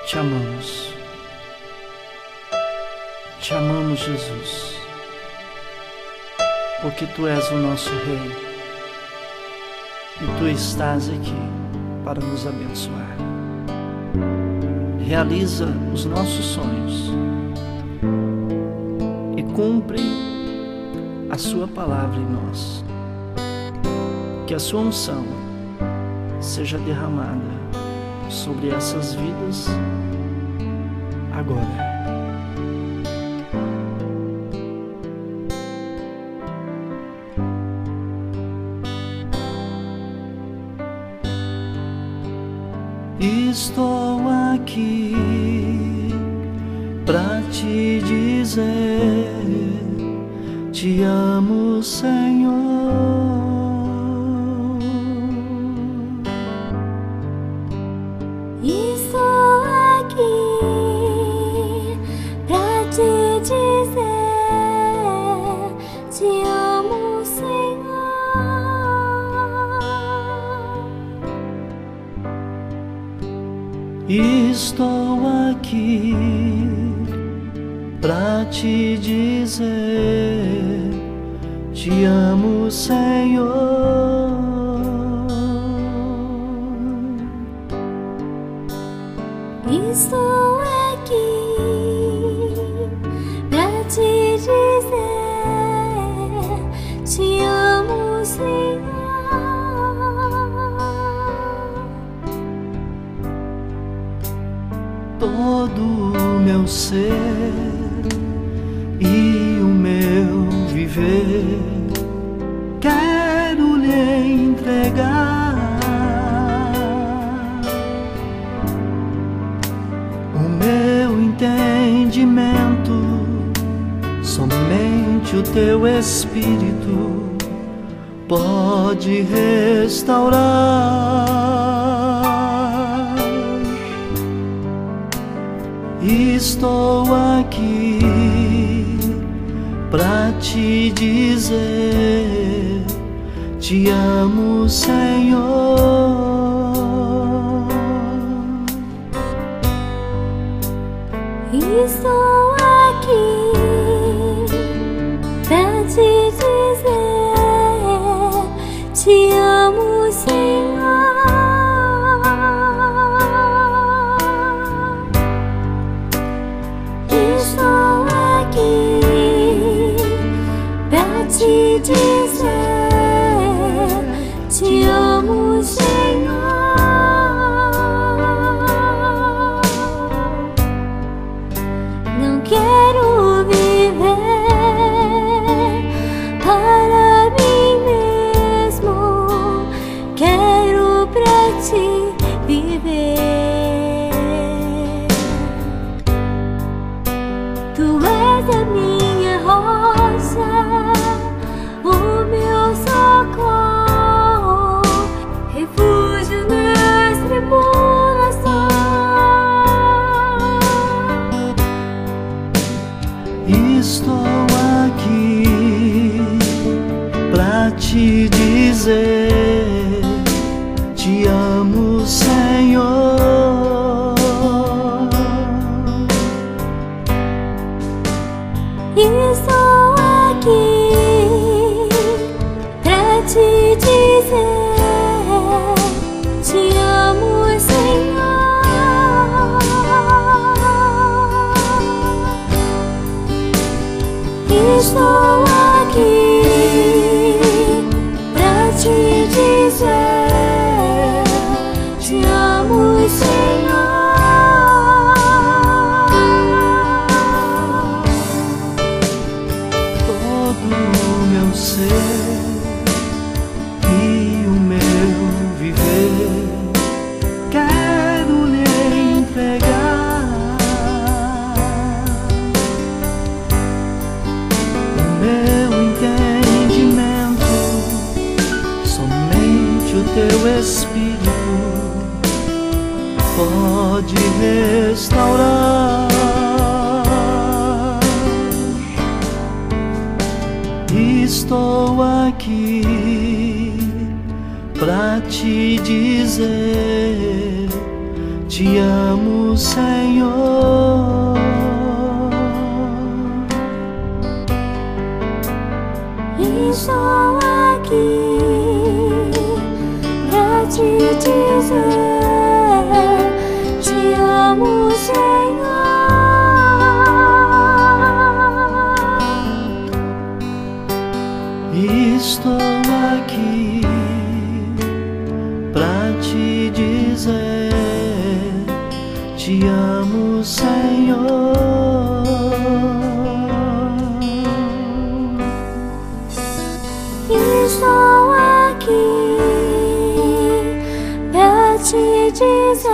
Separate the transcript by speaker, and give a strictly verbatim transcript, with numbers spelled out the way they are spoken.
Speaker 1: Te amamos, te amamos, Jesus, porque Tu és o nosso Rei e Tu estás aqui para nos abençoar. Realiza os nossos sonhos e cumpre a Sua palavra em nós. Que a Sua unção seja derramada sobre essas vidas agora. Estou aqui pra te dizer, te amo, Senhor.
Speaker 2: Estou aqui pra te dizer, te amo, Senhor.
Speaker 1: Estou aqui pra te dizer, te amo, Senhor.
Speaker 2: Estou aqui pra te dizer, te amo, Senhor.
Speaker 1: Todo o meu ser e o meu viver quero lhe entregar. O meu entendimento, somente o Teu Espírito pode restaurar. Estou aqui pra te dizer, te amo, Senhor.
Speaker 2: Estou aqui pra te dizer, te amo, Senhor. Estou aqui pra te dizer, te amo, Senhor. Não quero viver para mim mesmo, quero pra Ti viver. Tu és a minha rocha, o meu socorro, refúgio nas tribulações.
Speaker 1: Estou aqui pra te dizer, te amo, Senhor.
Speaker 2: Estou aqui pra te dizer, te amo, Senhor. Estou aqui pra te dizer, te amo, Senhor.
Speaker 1: Todo o meu ser e o meu viver quero lhe entregar. O meu entendimento, somente o Teu Espírito pode restaurar. Estou aqui pra te dizer, Te amo, Senhor.
Speaker 2: Estou aqui pra te dizer: te amo, Senhor.
Speaker 1: Estou aqui pra te dizer: te amo, Senhor.
Speaker 2: Estou aqui pra te dizer: